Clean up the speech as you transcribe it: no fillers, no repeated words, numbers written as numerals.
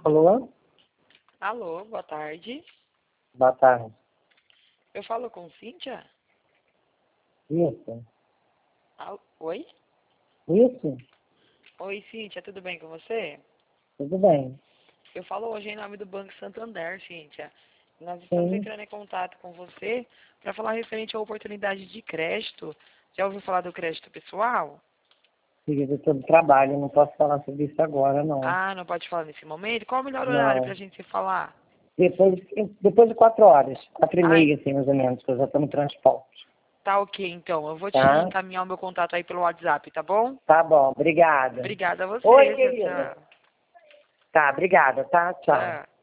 Alô? Alô, boa tarde. Boa tarde. Eu falo com Cíntia? Isso? Oi? Isso? Oi, Cíntia, tudo bem com você? Tudo bem. Eu falo hoje em nome do Banco Santander, Cíntia. Nós estamos Sim. entrando em contato com você para falar referente à oportunidade de crédito. Já ouviu falar do crédito pessoal? Filho, eu tô no trabalho, não posso falar sobre isso agora, não. Ah, não pode falar nesse momento? Qual o melhor horário para a Não. gente se falar? Depois de 4 horas, 4h30, Ai, assim, mais ou menos, que eu já tô no transporte. tá ok, então. Eu vou te Tá? encaminhar o meu contato aí pelo WhatsApp, tá bom? Tá bom, obrigada. Obrigada a Oi, você. Tchau, querida. tchau. Tá, obrigada, tá? Tchau. Tchau.